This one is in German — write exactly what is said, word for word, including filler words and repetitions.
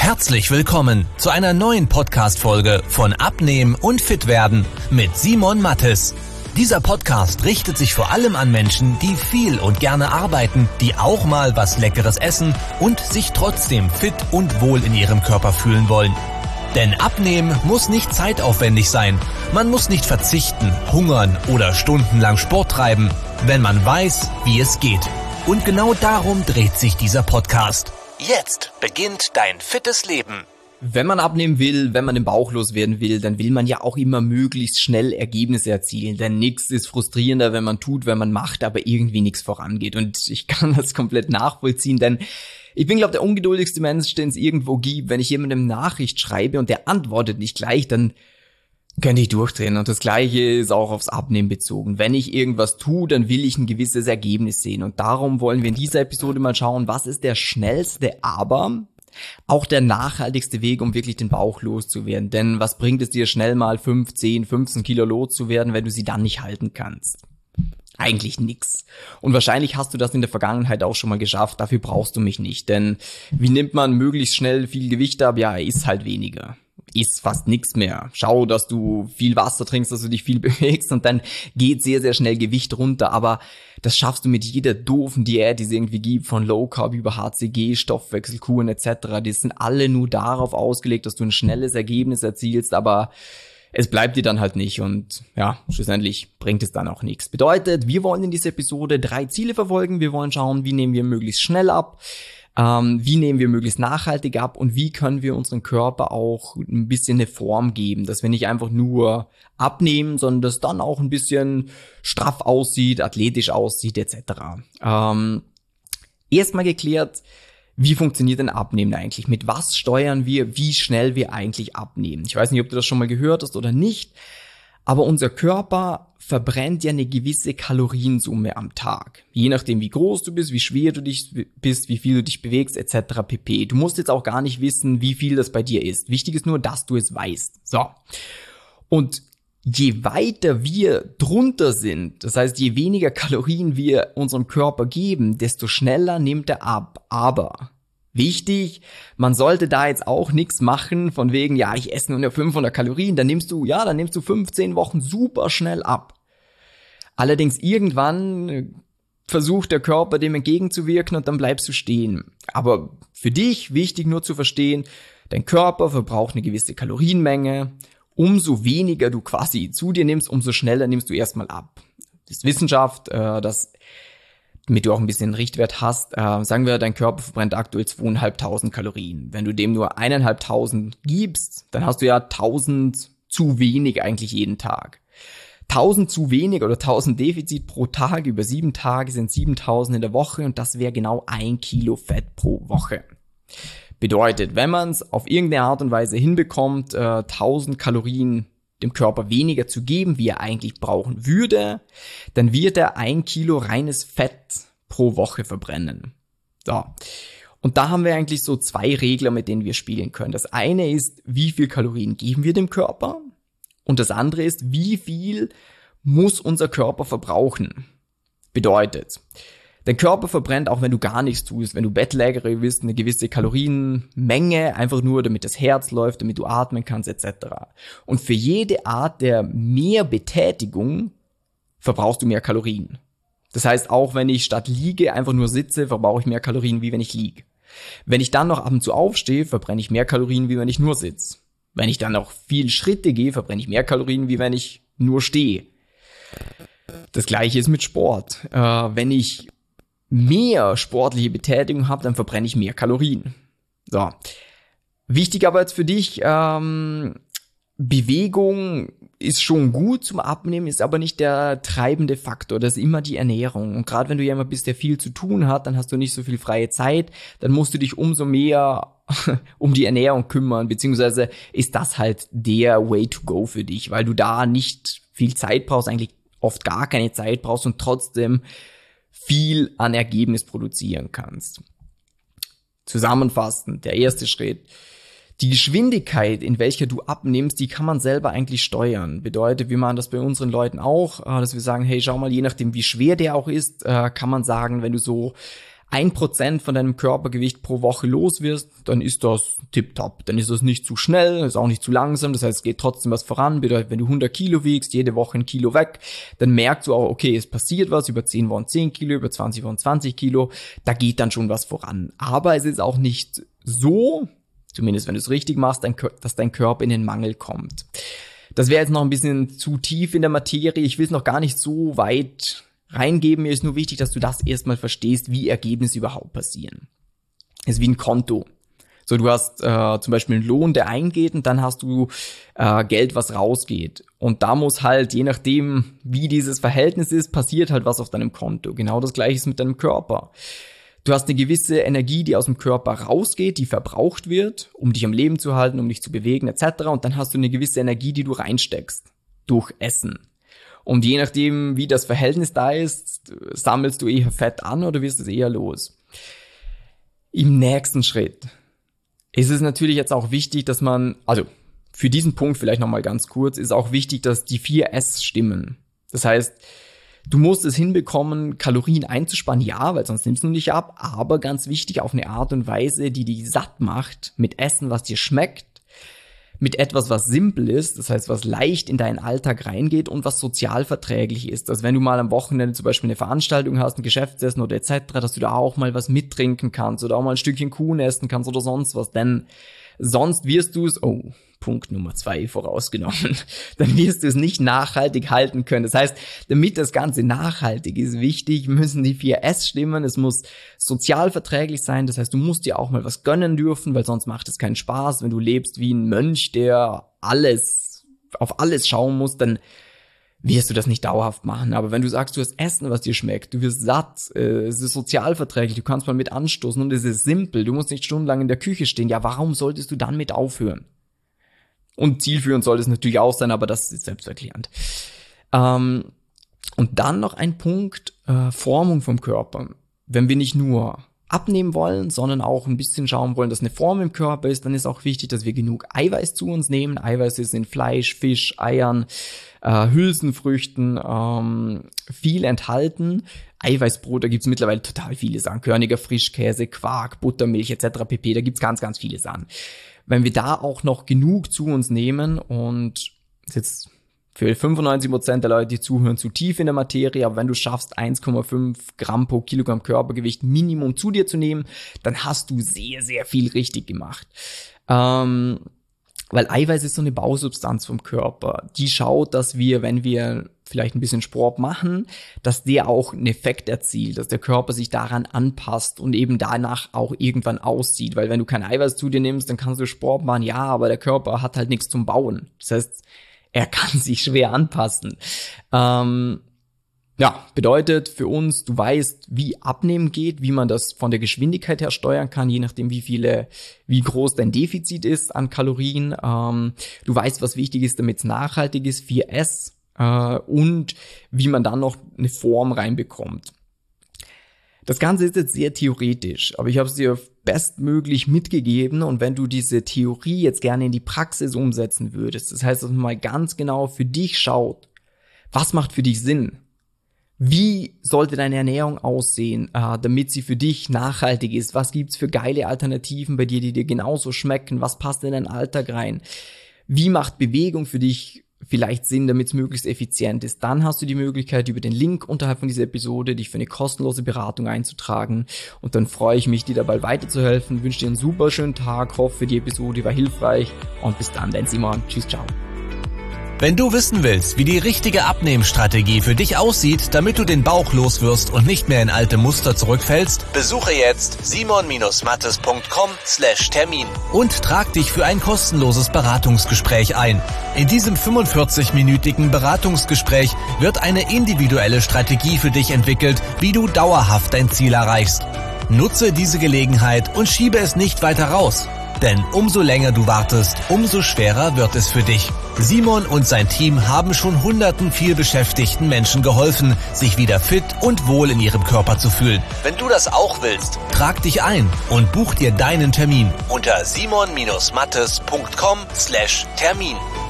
Herzlich willkommen zu einer neuen Podcast-Folge von Abnehmen und Fitwerden mit Simon Mattes. Dieser Podcast richtet sich vor allem an Menschen, die viel und gerne arbeiten, die auch mal was Leckeres essen und sich trotzdem fit und wohl in ihrem Körper fühlen wollen. Denn Abnehmen muss nicht zeitaufwendig sein. Man muss nicht verzichten, hungern oder stundenlang Sport treiben, wenn man weiß, wie es geht. Und genau darum dreht sich dieser Podcast. Jetzt beginnt dein fittes Leben. Wenn man abnehmen will, wenn man den Bauch loswerden will, dann will man ja auch immer möglichst schnell Ergebnisse erzielen. Denn nichts ist frustrierender, wenn man tut, wenn man macht, aber irgendwie nichts vorangeht. Und ich kann das komplett nachvollziehen, denn ich bin, glaube ich, der ungeduldigste Mensch, den es irgendwo gibt. Wenn ich jemandem eine Nachricht schreibe und der antwortet nicht gleich, dann könnte ich durchdrehen. Und das Gleiche ist auch aufs Abnehmen bezogen. Wenn ich irgendwas tue, dann will ich ein gewisses Ergebnis sehen. Und darum wollen wir in dieser Episode mal schauen, was ist der schnellste, aber auch der nachhaltigste Weg, um wirklich den Bauch loszuwerden. Denn was bringt es dir, schnell mal fünf, zehn, fünfzehn Kilo loszuwerden, wenn du sie dann nicht halten kannst? Eigentlich nix. Und wahrscheinlich hast du das in der Vergangenheit auch schon mal geschafft. Dafür brauchst du mich nicht. Denn wie nimmt man möglichst schnell viel Gewicht ab? Ja, isst halt weniger. Isst fast nichts mehr. Schau, dass du viel Wasser trinkst, dass du dich viel bewegst und dann geht sehr, sehr schnell Gewicht runter. Aber das schaffst du mit jeder doofen Diät, die es irgendwie gibt, von Low Carb über H C G, Stoffwechselkuren et cetera. Die sind alle nur darauf ausgelegt, dass du ein schnelles Ergebnis erzielst, aber es bleibt dir dann halt nicht und ja, schlussendlich bringt es dann auch nichts. Bedeutet, wir wollen in dieser Episode drei Ziele verfolgen. Wir wollen schauen, wie nehmen wir möglichst schnell ab, ähm, wie nehmen wir möglichst nachhaltig ab und wie können wir unserem Körper auch ein bisschen eine Form geben, dass wir nicht einfach nur abnehmen, sondern dass dann auch ein bisschen straff aussieht, athletisch aussieht et cetera. Ähm, erstmal geklärt, wie funktioniert denn Abnehmen eigentlich? Mit was steuern wir, wie schnell wir eigentlich abnehmen? Ich weiß nicht, ob du das schon mal gehört hast oder nicht, aber unser Körper verbrennt ja eine gewisse Kaloriensumme am Tag. Je nachdem, wie groß du bist, wie schwer du dich bist, wie viel du dich bewegst, et cetera pp. Du musst jetzt auch gar nicht wissen, wie viel das bei dir ist. Wichtig ist nur, dass du es weißt. So. Und je weiter wir drunter sind, das heißt, je weniger Kalorien wir unserem Körper geben, desto schneller nimmt er ab. Aber wichtig, man sollte da jetzt auch nichts machen von wegen, ja, ich esse nur fünfhundert Kalorien, dann nimmst du, ja, dann nimmst du fünfzehn Wochen super schnell ab. Allerdings irgendwann versucht der Körper dem entgegenzuwirken und dann bleibst du stehen. Aber für dich wichtig nur zu verstehen, dein Körper verbraucht eine gewisse Kalorienmenge. Umso weniger du quasi zu dir nimmst, umso schneller nimmst du erstmal ab. Das ist Wissenschaft, äh, das, damit du auch ein bisschen einen Richtwert hast, äh, sagen wir, dein Körper verbrennt aktuell zweieinhalbtausend Kalorien. Wenn du dem nur eineinhalbtausend gibst, dann hast du ja tausend zu wenig eigentlich jeden Tag. tausend zu wenig oder tausend Defizit pro Tag über sieben Tage sind siebentausend in der Woche und das wäre genau ein Kilo Fett pro Woche. Bedeutet, wenn man es auf irgendeine Art und Weise hinbekommt, äh, tausend Kalorien dem Körper weniger zu geben, wie er eigentlich brauchen würde, dann wird er ein Kilo reines Fett pro Woche verbrennen. So. Und da haben wir eigentlich so zwei Regler, mit denen wir spielen können. Das eine ist, wie viel Kalorien geben wir dem Körper? Und das andere ist, wie viel muss unser Körper verbrauchen? Bedeutet, dein Körper verbrennt, auch wenn du gar nichts tust, wenn du Bettlägerig bist, eine gewisse Kalorienmenge, einfach nur, damit das Herz läuft, damit du atmen kannst, et cetera. Und für jede Art der Mehrbetätigung verbrauchst du mehr Kalorien. Das heißt, auch wenn ich statt liege einfach nur sitze, verbrauche ich mehr Kalorien, wie wenn ich liege. Wenn ich dann noch ab und zu aufstehe, verbrenne ich mehr Kalorien, wie wenn ich nur sitze. Wenn ich dann noch viel Schritte gehe, verbrenne ich mehr Kalorien, wie wenn ich nur stehe. Das Gleiche ist mit Sport. Äh, wenn ich mehr sportliche Betätigung habe, dann verbrenne ich mehr Kalorien. So. Wichtig aber jetzt für dich, ähm, Bewegung ist schon gut zum Abnehmen, ist aber nicht der treibende Faktor. Das ist immer die Ernährung. Und gerade wenn du jemand bist, der viel zu tun hat, dann hast du nicht so viel freie Zeit, dann musst du dich umso mehr um die Ernährung kümmern, beziehungsweise ist das halt der Way to go für dich, weil du da nicht viel Zeit brauchst, eigentlich oft gar keine Zeit brauchst und trotzdem viel an Ergebnis produzieren kannst. Zusammenfassend, der erste Schritt. Die Geschwindigkeit, in welcher du abnimmst, die kann man selber eigentlich steuern. Bedeutet, wir machen das bei unseren Leuten auch, dass wir sagen, hey, schau mal, je nachdem wie schwer der auch ist, kann man sagen, wenn du so ein Prozent von deinem Körpergewicht pro Woche los wirst, dann ist das tipptopp. Dann ist das nicht zu schnell, ist auch nicht zu langsam, das heißt, es geht trotzdem was voran. Bedeutet, wenn du hundert Kilo wiegst, jede Woche ein Kilo weg, dann merkst du auch, okay, es passiert was, über zehn Wochen zehn Kilo, über zwanzig Wochen zwanzig Kilo, da geht dann schon was voran. Aber es ist auch nicht so, zumindest wenn du es richtig machst, dass dein Körper in den Mangel kommt. Das wäre jetzt noch ein bisschen zu tief in der Materie, ich will es noch gar nicht so weit reingeben, mir ist nur wichtig, dass du das erstmal verstehst, wie Ergebnisse überhaupt passieren. Es ist wie ein Konto. So, du hast äh, zum Beispiel einen Lohn, der eingeht und dann hast du äh, Geld, was rausgeht. Und da muss halt, je nachdem, wie dieses Verhältnis ist, passiert halt was auf deinem Konto. Genau das Gleiche ist mit deinem Körper. Du hast eine gewisse Energie, die aus dem Körper rausgeht, die verbraucht wird, um dich am Leben zu halten, um dich zu bewegen et cetera. Und dann hast du eine gewisse Energie, die du reinsteckst durch Essen. Und je nachdem, wie das Verhältnis da ist, sammelst du eher Fett an oder wirst es eher los. Im nächsten Schritt ist es natürlich jetzt auch wichtig, dass man, also für diesen Punkt vielleicht nochmal ganz kurz, ist auch wichtig, dass die vier S stimmen. Das heißt, du musst es hinbekommen, Kalorien einzusparen, ja, weil sonst nimmst du nicht ab, aber ganz wichtig, auf eine Art und Weise, die dich satt macht, mit Essen, was dir schmeckt, mit etwas, was simpel ist, das heißt, was leicht in deinen Alltag reingeht und was sozial verträglich ist. Also wenn du mal am Wochenende zum Beispiel eine Veranstaltung hast, ein Geschäftsessen oder et cetera, dass du da auch mal was mittrinken kannst oder auch mal ein Stückchen Kuchen essen kannst oder sonst was, denn sonst wirst du es, oh, Punkt Nummer zwei vorausgenommen, dann wirst du es nicht nachhaltig halten können. Das heißt, damit das Ganze nachhaltig ist, wichtig, müssen die vier S stimmen. Es muss sozial verträglich sein. Das heißt, du musst dir auch mal was gönnen dürfen, weil sonst macht es keinen Spaß. Wenn du lebst wie ein Mönch, der alles, auf alles schauen muss, dann wirst du das nicht dauerhaft machen. Aber wenn du sagst, du hast Essen, was dir schmeckt, du wirst satt, äh, es ist sozial verträglich, du kannst mal mit anstoßen und es ist simpel, du musst nicht stundenlang in der Küche stehen. Ja, warum solltest du dann mit aufhören? Und zielführend soll es natürlich auch sein, aber das ist selbsterklärend. Ähm, und dann noch ein Punkt, äh, Formung vom Körper. Wenn wir nicht nur abnehmen wollen, sondern auch ein bisschen schauen wollen, dass eine Form im Körper ist, dann ist auch wichtig, dass wir genug Eiweiß zu uns nehmen. Eiweiß ist in Fleisch, Fisch, Eiern, äh, Hülsenfrüchten, ähm, viel enthalten. Eiweißbrot, da gibt's mittlerweile total viele Sachen. Körniger Frischkäse, Quark, Buttermilch et cetera pp. Da gibt's ganz, ganz viele Sachen. Wenn wir da auch noch genug zu uns nehmen und ist jetzt für fünfundneunzig Prozent der Leute, die zuhören, zu tief in der Materie, aber wenn du schaffst, eins Komma fünf Gramm pro Kilogramm Körpergewicht Minimum zu dir zu nehmen, dann hast du sehr, sehr viel richtig gemacht. Ähm, weil Eiweiß ist so eine Bausubstanz vom Körper. Die schaut, dass wir, wenn wir vielleicht ein bisschen Sport machen, dass der auch einen Effekt erzielt, dass der Körper sich daran anpasst und eben danach auch irgendwann aussieht. Weil wenn du kein Eiweiß zu dir nimmst, dann kannst du Sport machen, ja, aber der Körper hat halt nichts zum Bauen. Das heißt, er kann sich schwer anpassen. Ähm, ja, bedeutet für uns, du weißt, wie Abnehmen geht, wie man das von der Geschwindigkeit her steuern kann, je nachdem, wie viele, wie groß dein Defizit ist an Kalorien. Ähm, du weißt, was wichtig ist, damit es nachhaltig ist, vier S, äh, und wie man dann noch eine Form reinbekommt. Das Ganze ist jetzt sehr theoretisch, aber ich habe es dir bestmöglich mitgegeben, und wenn du diese Theorie jetzt gerne in die Praxis umsetzen würdest, das heißt, dass man mal ganz genau für dich schaut, was macht für dich Sinn? Wie sollte deine Ernährung aussehen, äh, damit sie für dich nachhaltig ist? Was gibt's für geile Alternativen bei dir, die dir genauso schmecken? Was passt in deinen Alltag rein? Wie macht Bewegung für dich vielleicht Sinn, damit es möglichst effizient ist? Dann hast du die Möglichkeit, über den Link unterhalb von dieser Episode dich für eine kostenlose Beratung einzutragen. Und dann freue ich mich, dir dabei weiterzuhelfen. Wünsche dir einen super schönen Tag, hoffe, die Episode war hilfreich, und bis dann, dein Simon. Tschüss, ciao. Wenn du wissen willst, wie die richtige Abnehmstrategie für dich aussieht, damit du den Bauch loswirst und nicht mehr in alte Muster zurückfällst, besuche jetzt simon mattes punkt com slash Termin und trag dich für ein kostenloses Beratungsgespräch ein. In diesem fünfundvierzig-minütigen Beratungsgespräch wird eine individuelle Strategie für dich entwickelt, wie du dauerhaft dein Ziel erreichst. Nutze diese Gelegenheit und schiebe es nicht weiter raus. Denn umso länger du wartest, umso schwerer wird es für dich. Simon und sein Team haben schon hunderten vielbeschäftigten Menschen geholfen, sich wieder fit und wohl in ihrem Körper zu fühlen. Wenn du das auch willst, trag dich ein und buch dir deinen Termin unter simon mattes punkt com slash Termin.